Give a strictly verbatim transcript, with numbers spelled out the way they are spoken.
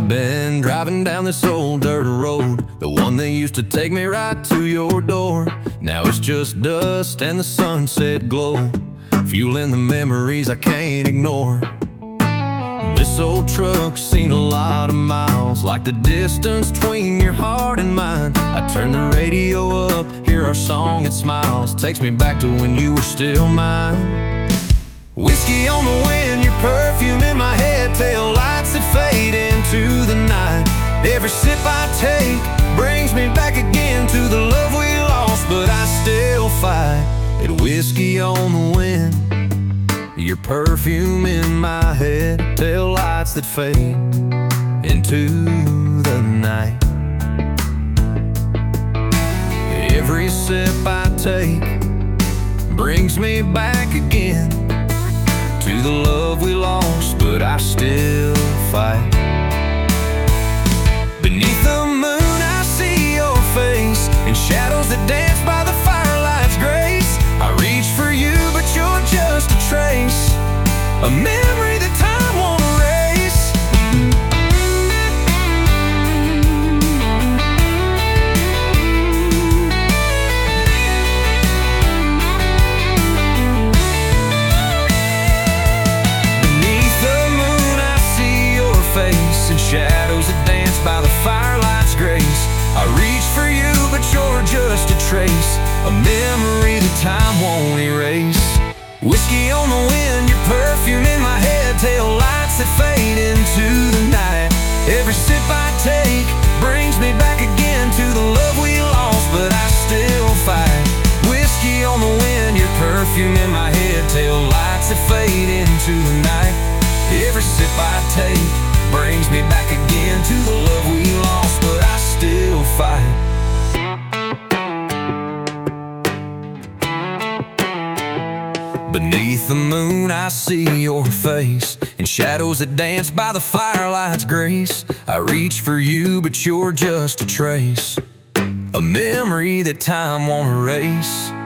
I've been driving down this old dirt road, the one that used to take me right to your door. Now it's just dust and the sunset glow, fueling the memories I can't ignore. This old truck's seen a lot of miles, like the distance between your heart and mine. I turn the radio up, hear our song, it smiles, takes me back to when you were still mine. Whiskey on the wind, your perfume in my head, tail lights that fade into the night. Every sip I take brings me back again to the love we lost, but I still fight it. Whiskey on the wind, your perfume in my head, tail lights that fade into the night. Every sip I take brings me back again to the love we lost, but I still fight. Beneath the moon I see your face, in shadows that dance by the firelight's grace. I reach for you, but you're just a trace, a memory that time won't erase. Beneath the moon I see your face, in shadows that dance by the firelight's grace. I reach for you, but you're just a trace, a memory that time won't erase. Whiskey on the wind, your perfume in my head, tail lights that fade into the night. Every sip I take brings me back again to the love we lost, but I still fight. Whiskey on the wind, your perfume in my head, tail lights that fade into the night. Every sip I take brings me back again to the love we lost, but I still fight. Beneath the moon I see your face, in shadows that dance by the firelight's grace. I reach for you, but you're just a trace, a memory that time won't erase.